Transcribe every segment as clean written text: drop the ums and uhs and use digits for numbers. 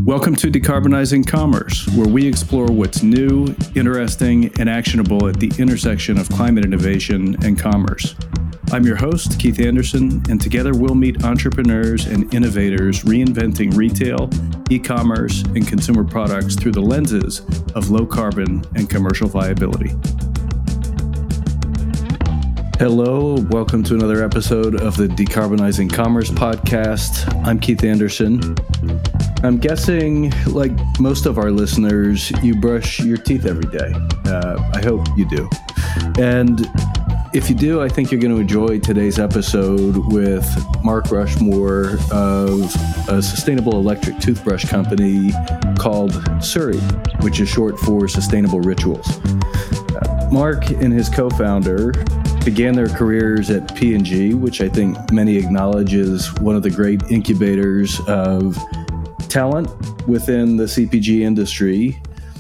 Welcome to Decarbonizing Commerce, where we explore what's new, interesting, and actionable at the intersection of climate innovation and commerce. I'm your host, Keith Anderson, and together we'll meet entrepreneurs and innovators reinventing retail, e-commerce, and consumer products through the lenses of low carbon and commercial viability. Hello, welcome to another episode of the Decarbonizing Commerce podcast. I'm Keith Anderson. I'm guessing, like most of our listeners, you brush your teeth every day. I hope you do. And if you do, I think you're going to enjoy today's episode with Mark Rushmore of a sustainable electric toothbrush company called Suri, which is short for Sustainable Rituals. Mark and his co-founder began their careers at P&G, which I think many acknowledge is one of the great incubators of talent within the CPG industry.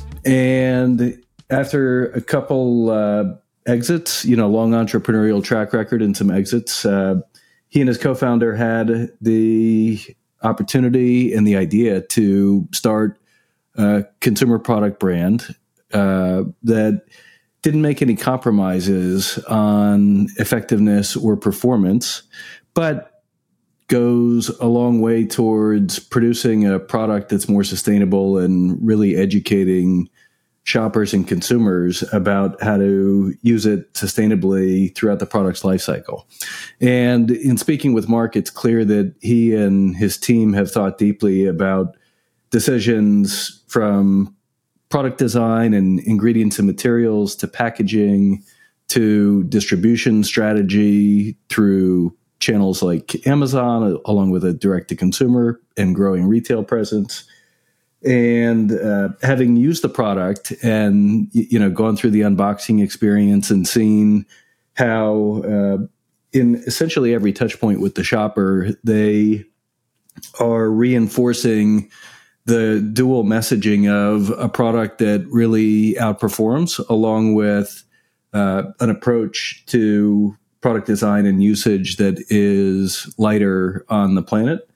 And after a couple exits, long entrepreneurial track record and some exits, he and his co-founder had the opportunity and the idea to start a consumer product brand that didn't make any compromises on effectiveness or performance, but goes a long way towards producing a product that's more sustainable and really educating shoppers and consumers about how to use it sustainably throughout the product's life cycle. And in speaking with Mark, it's clear that he and his team have thought deeply about decisions from product design and ingredients and materials to packaging to distribution strategy through channels like Amazon, along with a direct-to-consumer and growing retail presence. And having used the product and gone through the unboxing experience and seen how in essentially every touch point with the shopper, they are reinforcing the dual messaging of a product that really outperforms, along with an approach to product design and usage that is lighter on the planet.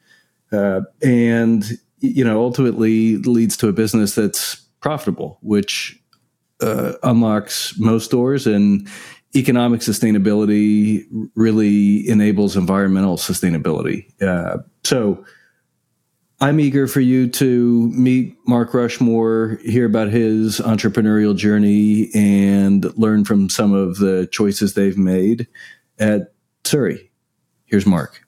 And ultimately leads to a business that's profitable, which unlocks most doors, and economic sustainability really enables environmental sustainability. So I'm eager for you to meet Mark Rushmore, hear about his entrepreneurial journey, and learn from some of the choices they've made at Suri. Here's Mark.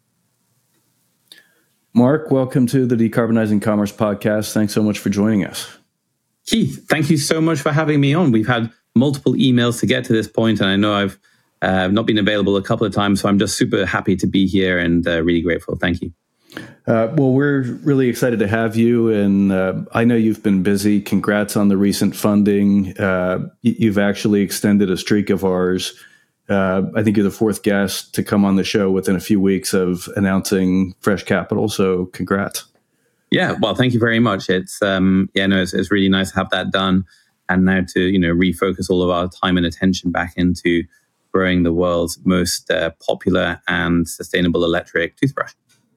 Mark, welcome to the Decarbonizing Commerce podcast. Thanks so much for joining us. Keith, thank you so much for having me on. We've had multiple emails to get to this point, and I know I've not been available a couple of times, so I'm just super happy to be here and really grateful. Thank you. Well, we're really excited to have you, and I know you've been busy. Congrats on the recent funding. You've actually extended a streak of ours. I think you're the fourth guest to come on the show within a few weeks of announcing fresh capital. So congrats. Yeah, well, thank you very much. It's it's really nice to have that done, and now to refocus all of our time and attention back into growing the world's most popular and sustainable electric toothbrush.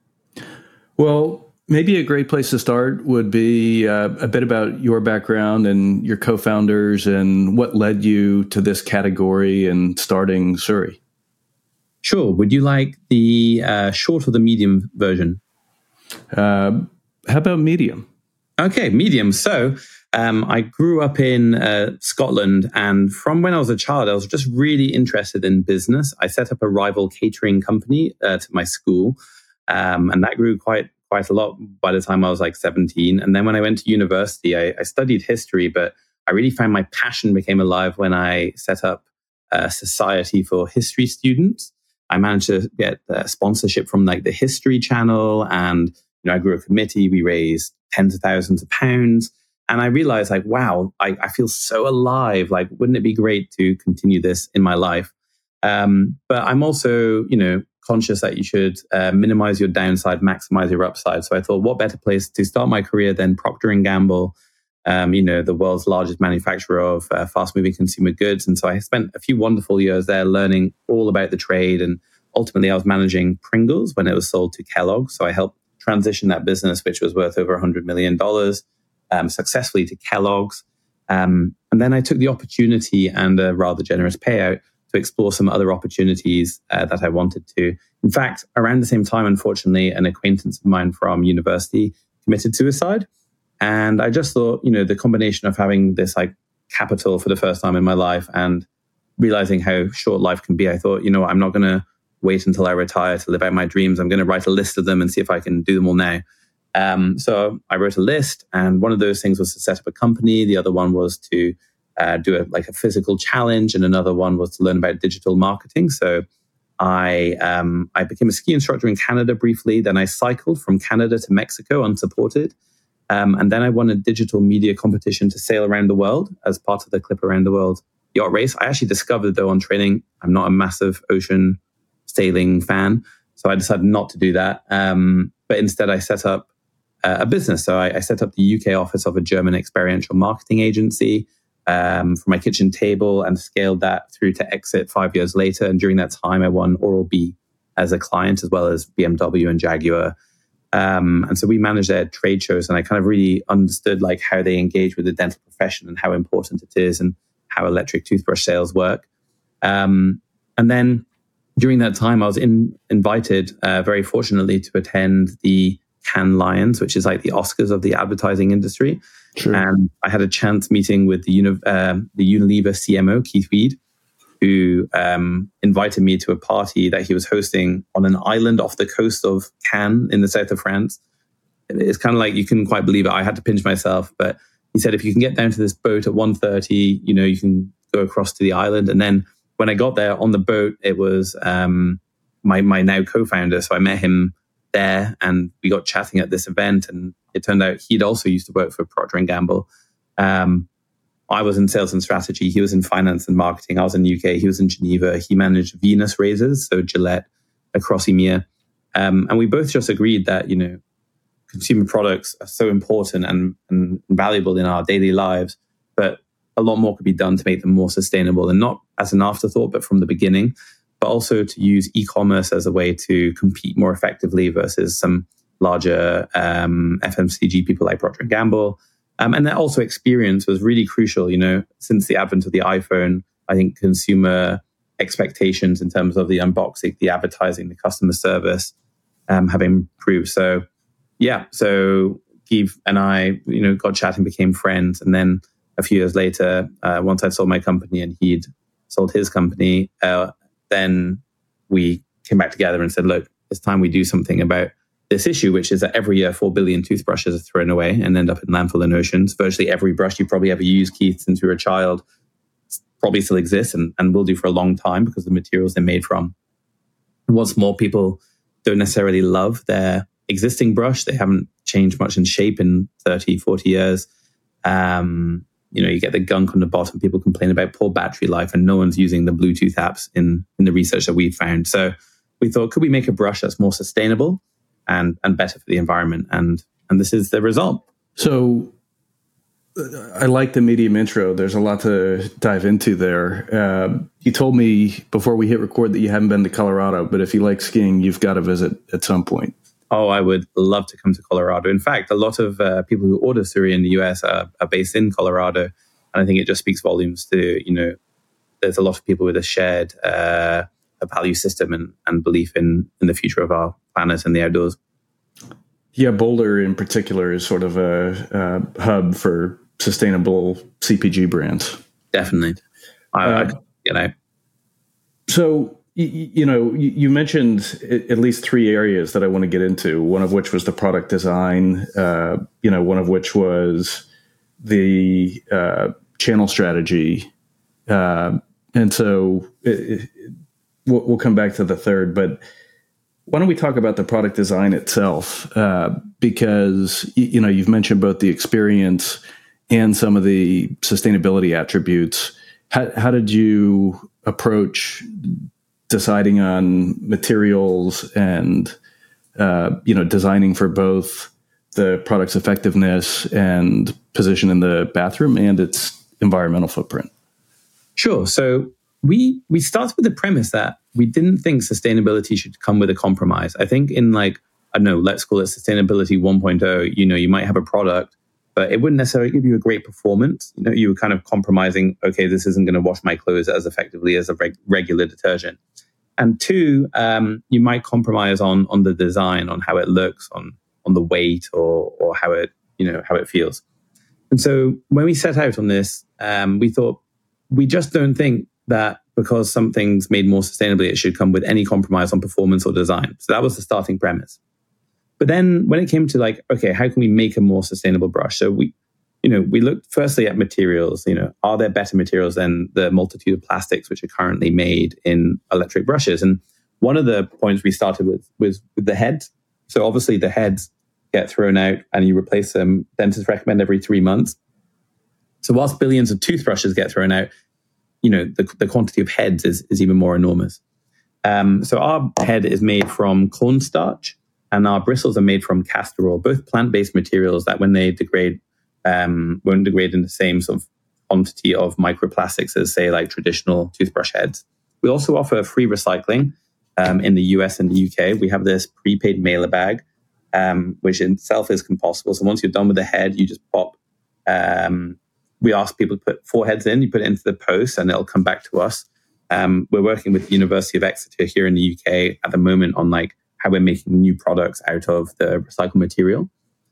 Well, maybe a great place to start would be a bit about your background and your co-founders and what led you to this category and starting Suri. Sure. Would you like the short or the medium version? How about medium? Okay, medium. So I grew up in Scotland, and from when I was a child, I was just really interested in business. I set up a rival catering company to my school. And that grew quite a lot by the time I was like 17. And then when I went to university, I studied history, but I really found my passion became alive when I set up a society for history students. I managed to get sponsorship from like the History Channel, and I grew a committee. We raised tens of thousands of pounds. And I realized like, wow, I feel so alive. Like, wouldn't it be great to continue this in my life? But I'm also, conscious that you should minimize your downside, maximize your upside. So I thought, what better place to start my career than Procter & Gamble, the world's largest manufacturer of fast-moving consumer goods. And so I spent a few wonderful years there learning all about the trade. And ultimately, I was managing Pringles when it was sold to Kellogg. So I helped transitioned that business, which was worth over $100 million, successfully to Kellogg's. And then I took the opportunity and a rather generous payout to explore some other opportunities that I wanted to. In fact, around the same time, unfortunately, an acquaintance of mine from university committed suicide. And I just thought, the combination of having this like capital for the first time in my life and realizing how short life can be, I thought, I'm not going to wait until I retire to live out my dreams. I'm going to write a list of them and see if I can do them all now. So I wrote a list, and one of those things was to set up a company. The other one was to do a physical challenge, and another one was to learn about digital marketing. So I became a ski instructor in Canada briefly. Then I cycled from Canada to Mexico unsupported. And then I won a digital media competition to sail around the world as part of the Clip Around the World yacht race. I actually discovered, though, on training, I'm not a massive ocean sailing fan. So I decided not to do that. But instead, I set up a business. So I set up the UK office of a German experiential marketing agency from my kitchen table and scaled that through to exit 5 years later. And during that time, I won Oral-B as a client, as well as BMW and Jaguar. And so we managed their trade shows, and I kind of really understood like how they engage with the dental profession and how important it is and how electric toothbrush sales work. And then during that time, I was invited, very fortunately, to attend the Cannes Lions, which is like the Oscars of the advertising industry. Sure. And I had a chance meeting with the Unilever CMO, Keith Weed, who invited me to a party that he was hosting on an island off the coast of Cannes in the south of France. It's kind of like, you couldn't quite believe it. I had to pinch myself, but he said, if you can get down to this boat at 1:30, you can go across to the island. And then when I got there on the boat, it was my now co-founder. So I met him there and we got chatting at this event. And it turned out he'd also used to work for Procter & Gamble. I was in sales and strategy. He was in finance and marketing. I was in the UK. He was in Geneva. He managed Venus razors, so Gillette, across EMEA. And we both just agreed that, consumer products are so important and valuable in our daily lives, but a lot more could be done to make them more sustainable, and not as an afterthought, but from the beginning, but also to use e-commerce as a way to compete more effectively versus some larger FMCG people like Procter & Gamble. And then also experience was really crucial. Since the advent of the iPhone, I think consumer expectations in terms of the unboxing, the advertising, the customer service have improved. So Keith and I, got chatting, became friends. And then a few years later, once I sold my company and he'd sold his company, then we came back together and said, look, it's time we do something about this issue, which is that every year 4 billion toothbrushes are thrown away and end up in landfill and oceans. Virtually every brush you probably ever used, Keith, since you were a child, probably still exists and will do for a long time because of the materials they're made from. And what's more, people don't necessarily love their existing brush. They haven't changed much in shape in 30, 40 years. You get the gunk on the bottom. People complain about poor battery life, and no one's using the Bluetooth apps in the research that we found. So we thought, could we make a brush that's more sustainable and better for the environment? And this is the result. So I like the medium intro. There's a lot to dive into there. You told me before we hit record that you haven't been to Colorado, but if you like skiing, you've got to visit at some point. Oh, I would love to come to Colorado. In fact, a lot of people who order Suri in the US are based in Colorado. And I think it just speaks volumes to, there's a lot of people with a shared a value system and belief in the future of our planet and the outdoors. Yeah, Boulder in particular is sort of a hub for sustainable CPG brands. Definitely. So, you mentioned at least 3 areas that I want to get into, one of which was the product design, one of which was the channel strategy. And so we'll come back to the third, but why don't we talk about the product design itself? Because, you've mentioned both the experience and some of the sustainability attributes. How did you approach deciding on materials and, designing for both the product's effectiveness and position in the bathroom and its environmental footprint? Sure. So we started with the premise that we didn't think sustainability should come with a compromise. I think in like I don't know, let's call it sustainability 1.0, you might have a product, but it wouldn't necessarily give you a great performance. You were kind of compromising, okay, this isn't going to wash my clothes as effectively as a regular detergent. And two, you might compromise on the design, on how it looks, on the weight, or how it feels. And so when we set out on this, we thought, we just don't think that because something's made more sustainably, it should come with any compromise on performance or design. So that was the starting premise. But then when it came to like, okay, how can we make a more sustainable brush? So we looked firstly at materials. Are there better materials than the multitude of plastics which are currently made in electric brushes? And one of the points we started with was the heads. So obviously the heads get thrown out and you replace them. Dentists recommend every 3 months. So whilst billions of toothbrushes get thrown out, the quantity of heads is even more enormous. So our head is made from cornstarch and our bristles are made from castor oil, both plant-based materials that when they degrade, won't degrade in the same sort of quantity of microplastics as, say, like traditional toothbrush heads. We also offer free recycling in the US and the UK. We have this prepaid mailer bag, which in itself is compostable. So once you're done with the head, you just pop. We ask people to put 4 heads in, you put it into the post and it'll come back to us. We're working with the University of Exeter here in the UK at the moment on like how we're making new products out of the recycled material.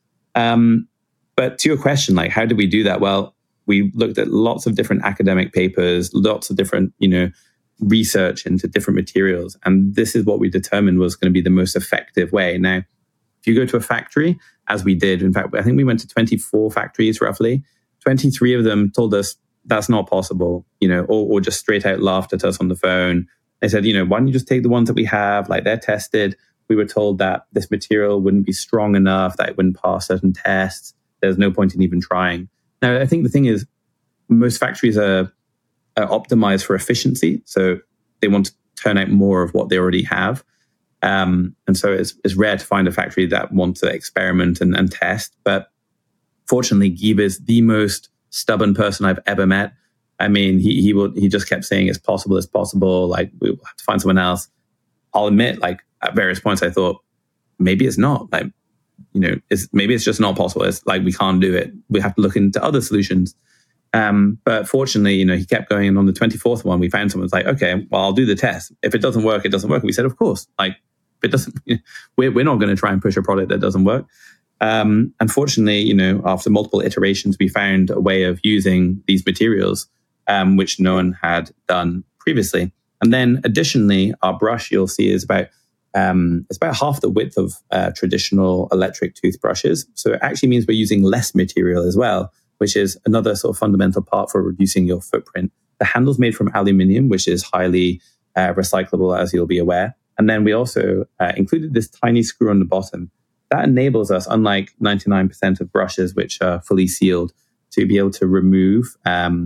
But to your question, like, how did we do that? Well, we looked at lots of different academic papers, lots of different, research into different materials. And this is what we determined was going to be the most effective way. Now, if you go to a factory, as we did, in fact, I think we went to 24 factories roughly, 23 of them told us that's not possible, or just straight out laughed at us on the phone. They said, why don't you just take the ones that we have? Like, they're tested. We were told that this material wouldn't be strong enough, that it wouldn't pass certain tests. There's no point in even trying. Now, I think the thing is, most factories are optimized for efficiency. So they want to turn out more of what they already have. And so it's rare to find a factory that wants to experiment and test. But fortunately, Guy is the most stubborn person I've ever met. I mean, he just kept saying it's possible. Like, we'll have to find someone else. I'll admit, like, at various points, I thought maybe it's not. Like, maybe it's just not possible. It's like, we can't do it. We have to look into other solutions. But fortunately, he kept going. And on the 24th one, we found someone who's like, okay, well, I'll do the test. If it doesn't work, it doesn't work. And we said, of course, like, if it doesn't, we're not going to try and push a product that doesn't work. Unfortunately, after multiple iterations, we found a way of using these materials, which no one had done previously. And then additionally, our brush, you'll see, is about half the width of traditional electric toothbrushes. So it actually means we're using less material as well, which is another sort of fundamental part for reducing your footprint. The handle's made from aluminium, which is highly recyclable, as you'll be aware. And then we also included this tiny screw on the bottom. That enables us, unlike 99% of brushes, which are fully sealed, to be able to remove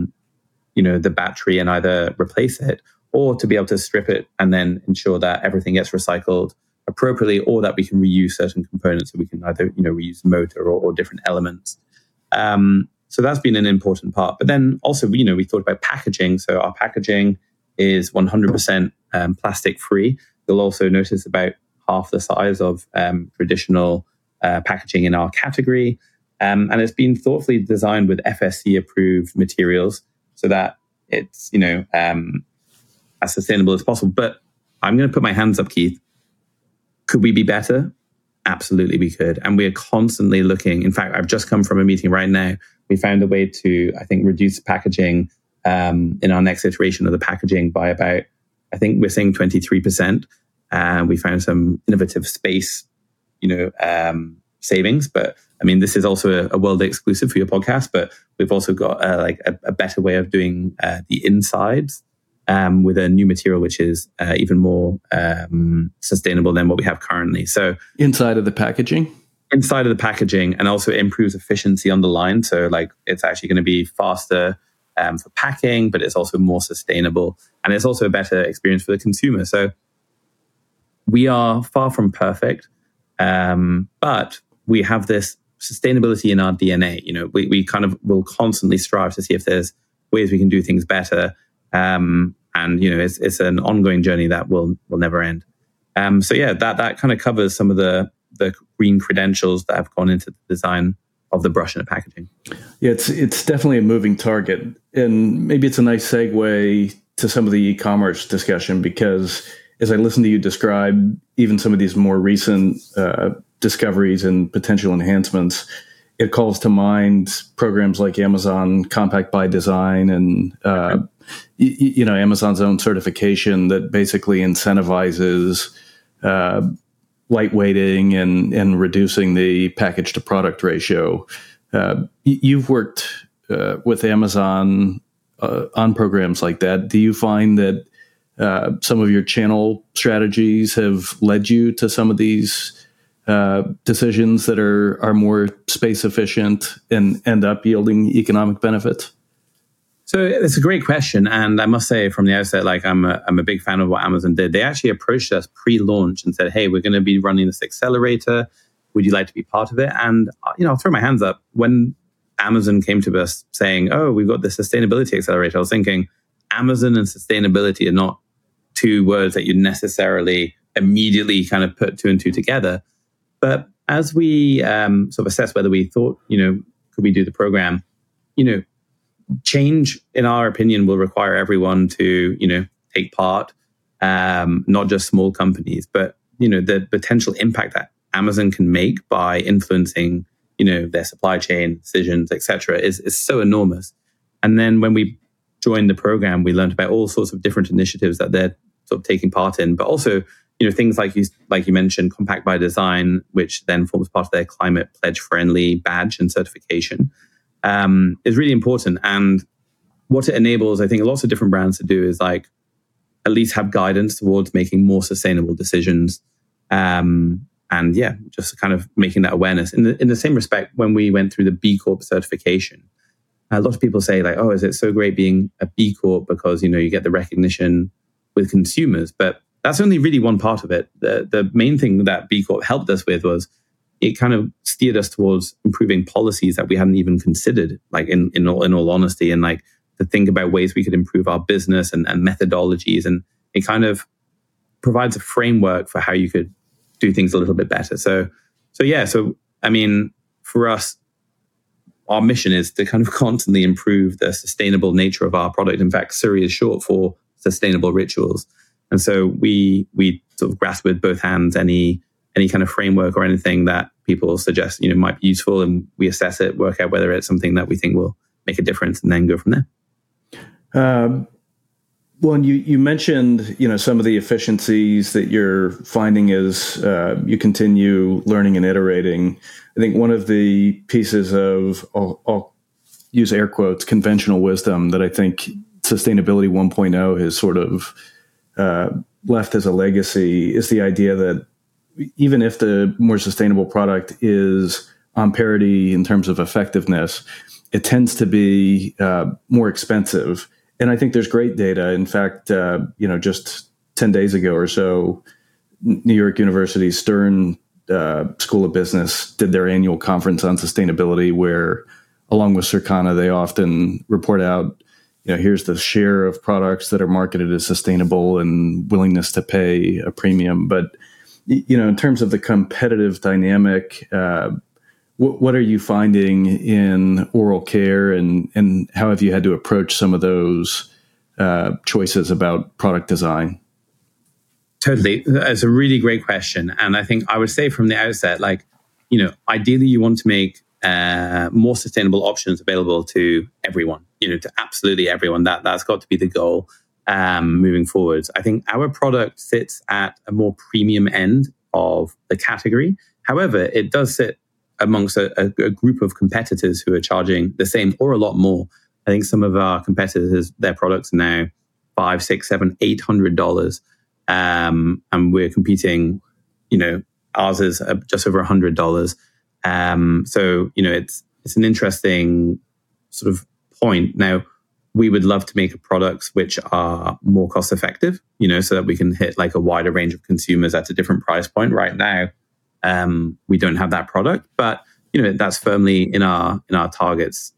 the battery and either replace it, or to be able to strip it and then ensure that everything gets recycled appropriately, or that we can reuse certain components. So we can either reuse the motor or different elements. So that's been an important part. But then also, we thought about packaging. So our packaging is 100% plastic free. You'll also notice about half the size of traditional packaging in our category. And it's been thoughtfully designed with FSC approved materials so that it's, as sustainable as possible. But I'm going to put my hands up, Keith. Could we be better? Absolutely, we could. And we are constantly looking. In fact, I've just come from a meeting right now. We found a way to, I think, reduce packaging in our next iteration of the packaging by about, I think we're saying 23%. And we found some innovative space, savings. But I mean, this is also a world exclusive for your podcast. But we've also got a better way of doing the insides with a new material, which is even more sustainable than what we have currently. So inside of the packaging, and also improves efficiency on the line. So like, it's actually going to be faster for packing, but it's also more sustainable, and it's also a better experience for the consumer. So we are far from perfect, but we have this sustainability in our DNA. We kind of will constantly strive to see if there's ways we can do things better. And it's an ongoing journey that will never end. So yeah, that kind of covers some of the the green credentials that have gone into the design of the brush and the packaging. Yeah, it's definitely a moving target. And maybe it's a nice segue to some of the e-commerce discussion, because as I listen to you describe even some of these more recent discoveries and potential enhancements, it calls to mind programs like Amazon Compact by Design and Amazon's own certification that basically incentivizes lightweighting and reducing the package to product ratio. You've worked with Amazon on programs like that. Do you find that some of your channel strategies have led you to some of these decisions that are more space efficient and end up yielding economic benefits? So it's a great question. And I must say from the outset, like I'm a big fan of what Amazon did. They actually approached us pre-launch and said, hey, we're going to be running this accelerator. Would you like to be part of it? And, I'll throw my hands up. When Amazon came to us saying, oh, we've got the sustainability accelerator, I was thinking Amazon and sustainability are not two words that you'd necessarily immediately kind of put two and two together. But as we sort of assessed whether we thought, could we do the program, change, in our opinion, will require everyone to, take part, not just small companies, but, the potential impact that Amazon can make by influencing, their supply chain decisions, et cetera, is so enormous. And then when we joined the program, we learned about all sorts of different initiatives that they're sort of taking part in, but also, things like you mentioned, Compact by Design, which then forms part of their climate pledge friendly badge and certification, is really important. And what it enables, I think, lots of different brands to do is like at least have guidance towards making more sustainable decisions. And yeah, just kind of making that awareness. In the same respect, when we went through the B Corp certification, a lot of people say like, oh, is it so great being a B Corp because, you get the recognition with consumers? But that's only really one part of it. The main thing that B Corp helped us with was it kind of steered us towards improving policies that we hadn't even considered, like in all honesty, and like to think about ways we could improve our business and methodologies. And it kind of provides a framework for how you could do things a little bit better. So I mean, for us, our mission is to kind of constantly improve the sustainable nature of our product. In fact, SURI is short for Sustainable Rituals. And so we sort of grasp with both hands any kind of framework or anything that people suggest, might be useful, and we assess it, work out whether it's something that we think will make a difference, and then go from there. Well, and you mentioned, some of the efficiencies that you're finding as you continue learning and iterating. I think one of the pieces of, I'll use air quotes, conventional wisdom that I think Sustainability 1.0 has sort of left as a legacy is the idea that even if the more sustainable product is on parity in terms of effectiveness, it tends to be more expensive. And I think there's great data. In fact, just 10 days ago or so, New York University Stern School of Business did their annual conference on sustainability, where along with Circana, they often report out, here's the share of products that are marketed as sustainable and willingness to pay a premium. But, in terms of the competitive dynamic, what are you finding in oral care, and how have you had to approach some of those choices about product design? Totally. That's a really great question. And I think I would say from the outset, ideally you want to make more sustainable options available to everyone, to absolutely everyone. That's got to be the goal moving forwards. I think our product sits at a more premium end of the category. However, it does sit amongst a group of competitors who are charging the same or a lot more. I think some of our competitors, their products are now $500, $600, $700, $800. And we're competing, ours is just over $100. So, it's an interesting sort of point. Now, we would love to make products which are more cost effective, so that we can hit like a wider range of consumers at a different price point. Right now, we don't have that product, but that's firmly in our targets.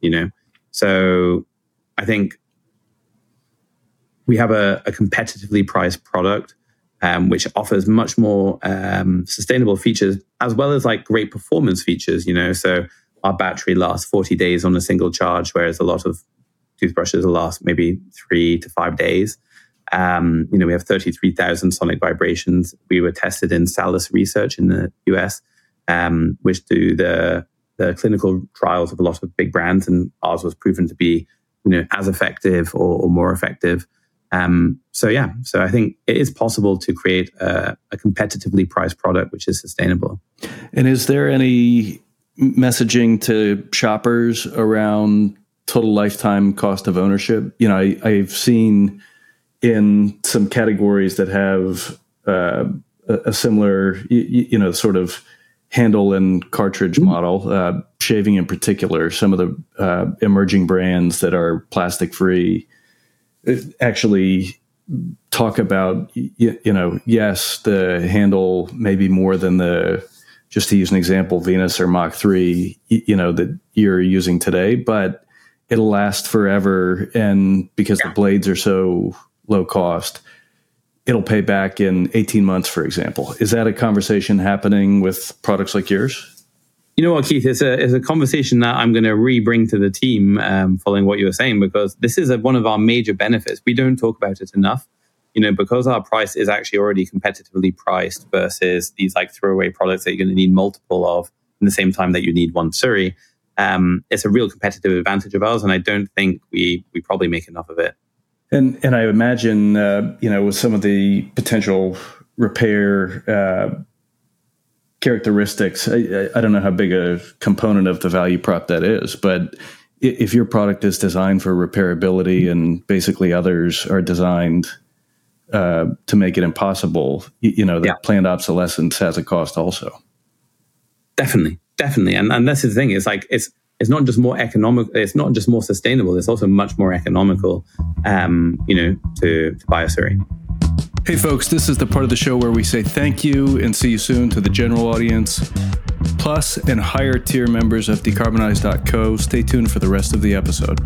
So I think we have a competitively priced product. which offers much more sustainable features, as well as like great performance features. So our battery lasts 40 days on a single charge, whereas a lot of toothbrushes will last maybe 3 to 5 days. We have 33,000 sonic vibrations. We were tested in Salus Research in the US, which do the clinical trials of a lot of big brands, and ours was proven to be, as effective or more effective. So I think it is possible to create a competitively priced product which is sustainable. And is there any messaging to shoppers around total lifetime cost of ownership? I've seen in some categories that have a similar, sort of handle and cartridge model, shaving in particular, some of the emerging brands that are plastic free actually talk about, yes, the handle may be more than just to use an example, Venus or Mach 3, that you're using today, but it'll last forever. And because the blades are so low cost, it'll pay back in 18 months, for example. Is that a conversation happening with products like yours? You know what, Keith? It's a conversation that I'm going to re-bring to the team following what you were saying, because this is one of our major benefits. We don't talk about it enough. Because our price is actually already competitively priced versus these like throwaway products that you're going to need multiple of in the same time that you need one Suri. It's a real competitive advantage of ours, and I don't think we probably make enough of it. And I imagine, with some of the potential repair characteristics, I don't know how big a component of the value prop that is, but if your product is designed for repairability and basically others are designed to make it impossible, that planned obsolescence has a cost also. Definitely. And that's the thing. It's like, it's not just more economical. It's not just more sustainable. It's also much more economical, to buy a Suri. Hey folks, this is the part of the show where we say thank you and see you soon to the general audience, plus and higher tier members of Decarbonize.co. Stay tuned for the rest of the episode.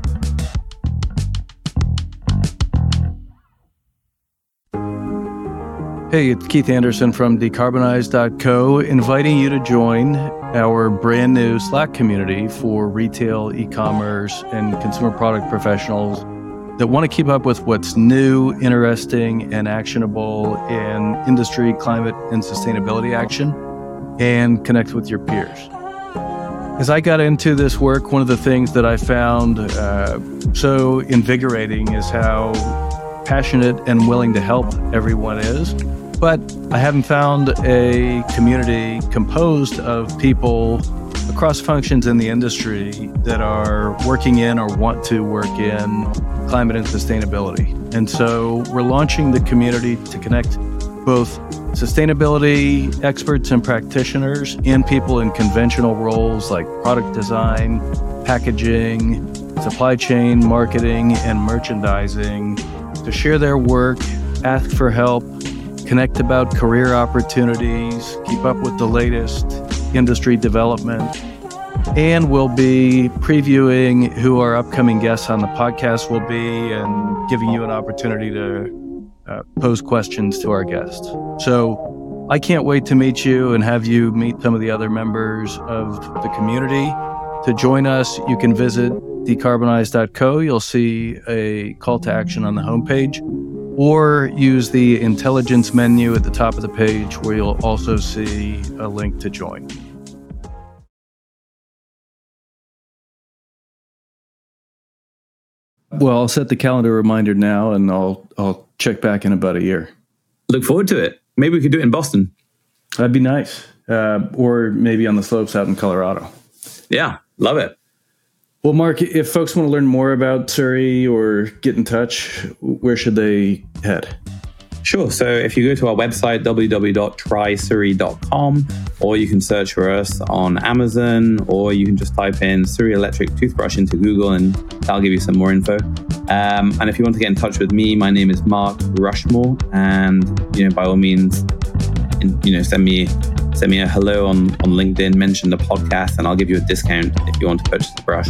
Hey, it's Keith Anderson from Decarbonize.co, inviting you to join our brand new Slack community for retail, e-commerce, and consumer product professionals that want to keep up with what's new, interesting, and actionable in industry, climate, and sustainability action, and connect with your peers. As I got into this work, one of the things that I found so invigorating is how passionate and willing to help everyone is. But I haven't found a community composed of people across functions in the industry that are working in or want to work in climate and sustainability. And so we're launching the community to connect both sustainability experts and practitioners and people in conventional roles like product design, packaging, supply chain, marketing, and merchandising to share their work, ask for help, connect about career opportunities, keep up with the latest industry development, and we'll be previewing who our upcoming guests on the podcast will be and giving you an opportunity to pose questions to our guests. So I can't wait to meet you and have you meet some of the other members of the community. To join us, you can visit Decarbonize.co. You'll see a call to action on the homepage, or use the intelligence menu at the top of the page where you'll also see a link to join. Well, I'll set the calendar reminder now, and I'll check back in about a year. Look forward to it. Maybe we could do it in Boston. That'd be nice. Or maybe on the slopes out in Colorado. Yeah, love it. Well, Mark, if folks want to learn more about Suri or get in touch, where should they head? Sure. So if you go to our website, www.trysuri.com, or you can search for us on Amazon, or you can just type in Suri electric toothbrush into Google and that'll give you some more info. And if you want to get in touch with me, my name is Mark Rushmore, and by all means, send me a hello on LinkedIn, mention the podcast, and I'll give you a discount if you want to purchase the brush.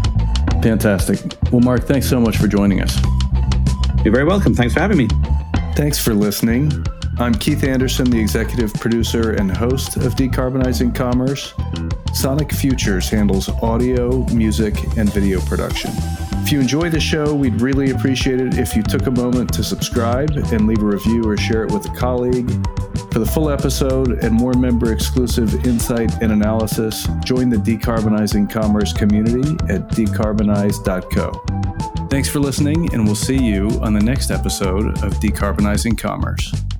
Fantastic. Well, Mark, thanks so much for joining us. You're very welcome. Thanks for having me. Thanks for listening. I'm Keith Anderson, the executive producer and host of Decarbonizing Commerce. Sonic Futures handles audio, music, and video production. If you enjoy the show, we'd really appreciate it if you took a moment to subscribe and leave a review or share it with a colleague. For the full episode and more member-exclusive insight and analysis, join the Decarbonizing Commerce community at decarbonize.co. Thanks for listening, and we'll see you on the next episode of Decarbonizing Commerce.